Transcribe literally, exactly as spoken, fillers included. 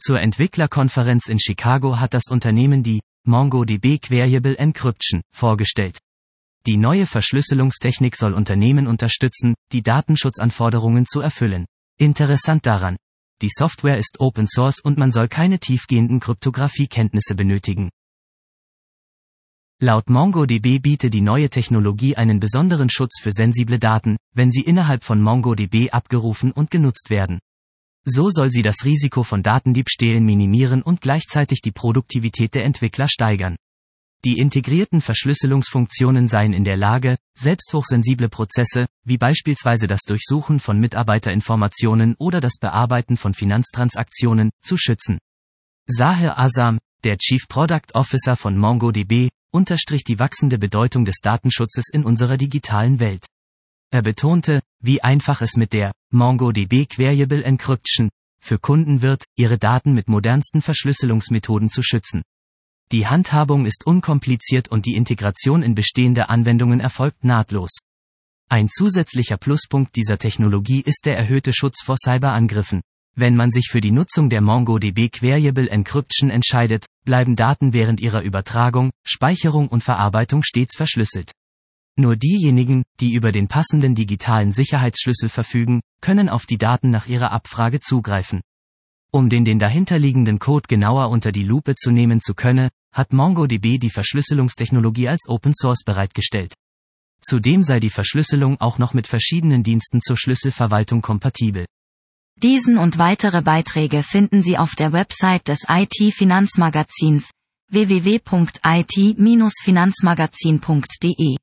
Zur Entwicklerkonferenz in Chicago hat das Unternehmen die MongoDB Queryable Encryption vorgestellt. Die neue Verschlüsselungstechnik soll Unternehmen unterstützen, die Datenschutzanforderungen zu erfüllen. Interessant daran: Die Software ist Open Source und man soll keine tiefgehenden Kryptographiekenntnisse benötigen. Laut MongoDB bietet die neue Technologie einen besonderen Schutz für sensible Daten, wenn sie innerhalb von MongoDB abgerufen und genutzt werden. So soll sie das Risiko von Datendiebstählen minimieren und gleichzeitig die Produktivität der Entwickler steigern. Die integrierten Verschlüsselungsfunktionen seien in der Lage, selbst hochsensible Prozesse, wie beispielsweise das Durchsuchen von Mitarbeiterinformationen oder das Bearbeiten von Finanztransaktionen, zu schützen. Zahir Azam, der Chief Product Officer von MongoDB, unterstrich die wachsende Bedeutung des Datenschutzes in unserer digitalen Welt. Er betonte, wie einfach es mit der MongoDB Queryable Encryption für Kunden wird, ihre Daten mit modernsten Verschlüsselungsmethoden zu schützen. Die Handhabung ist unkompliziert und die Integration in bestehende Anwendungen erfolgt nahtlos. Ein zusätzlicher Pluspunkt dieser Technologie ist der erhöhte Schutz vor Cyberangriffen. Wenn man sich für die Nutzung der MongoDB Queryable Encryption entscheidet, bleiben Daten während ihrer Übertragung, Speicherung und Verarbeitung stets verschlüsselt. Nur diejenigen, die über den passenden digitalen Sicherheitsschlüssel verfügen, können auf die Daten nach ihrer Abfrage zugreifen. Um den den dahinterliegenden Code genauer unter die Lupe zu nehmen zu können, hat MongoDB die Verschlüsselungstechnologie als Open Source bereitgestellt. Zudem sei die Verschlüsselung auch noch mit verschiedenen Diensten zur Schlüsselverwaltung kompatibel. Diesen und weitere Beiträge finden Sie auf der Website des I T-Finanzmagazins w w w punkt i t Bindestrich finanzmagazin punkt d e.